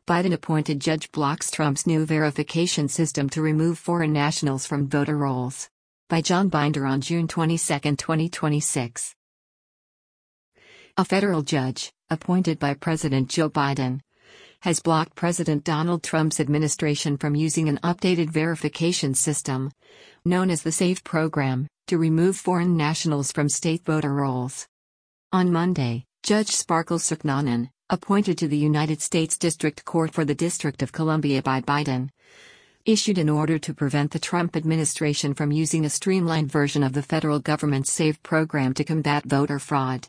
Biden-appointed judge blocks Trump's new verification system to remove foreign nationals from voter rolls. By John Binder on June 22, 2026. A federal judge, appointed by President Joe Biden, has blocked President Donald Trump's administration from using an updated verification system, known as the SAVE program, to remove foreign nationals from state voter rolls. On Monday, Judge Sparkle Suknanan, appointed to the United States District Court for the District of Columbia by Biden, issued an order to prevent the Trump administration from using a streamlined version of the federal government's SAVE program to combat voter fraud.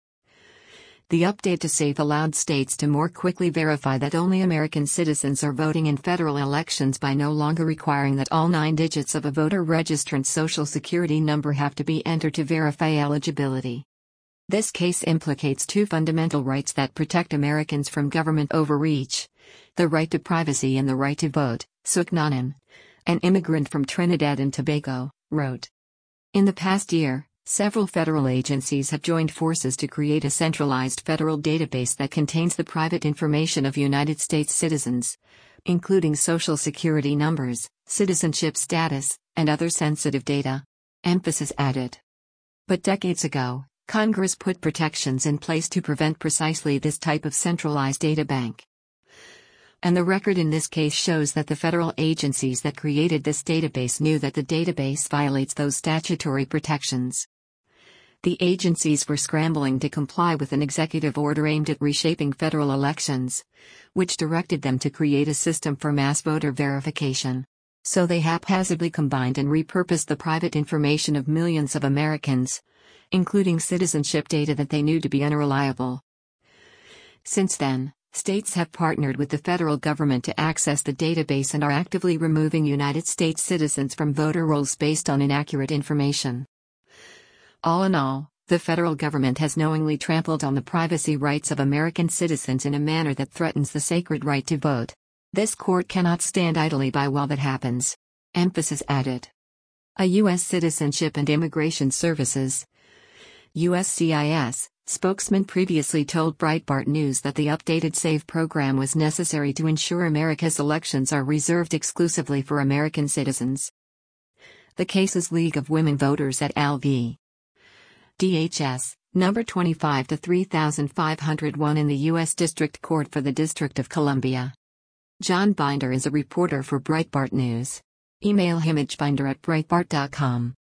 The update to SAVE allowed states to more quickly verify that only American citizens are voting in federal elections by no longer requiring that all 9 digits of a voter registrant's Social Security number have to be entered to verify eligibility. This case implicates 2 fundamental rights that protect Americans from government overreach: the right to privacy and the right to vote, Suknanan, an immigrant from Trinidad and Tobago, wrote. In the past year, several federal agencies have joined forces to create a centralized federal database that contains the private information of United States citizens, including Social Security numbers, citizenship status, and other sensitive data. Emphasis added. But decades ago, Congress put protections in place to prevent precisely this type of centralized data bank. And the record in this case shows that the federal agencies that created this database knew that the database violates those statutory protections. The agencies were scrambling to comply with an executive order aimed at reshaping federal elections, which directed them to create a system for mass voter verification. So they haphazardly combined and repurposed the private information of millions of Americans, including citizenship data that they knew to be unreliable. Since then, states have partnered with the federal government to access the database and are actively removing United States citizens from voter rolls based on inaccurate information. All in all, the federal government has knowingly trampled on the privacy rights of American citizens in a manner that threatens the sacred right to vote. This court cannot stand idly by while that happens. Emphasis added. A U.S. Citizenship and Immigration Services USCIS spokesman previously told Breitbart News that the updated SAVE program was necessary to ensure America's elections are reserved exclusively for American citizens. The case is League of Women Voters at LV. DHS, number 25-3501 in the U.S. District Court for the District of Columbia. John Binder is a reporter for Breitbart News. Email him at binder@breitbart.com.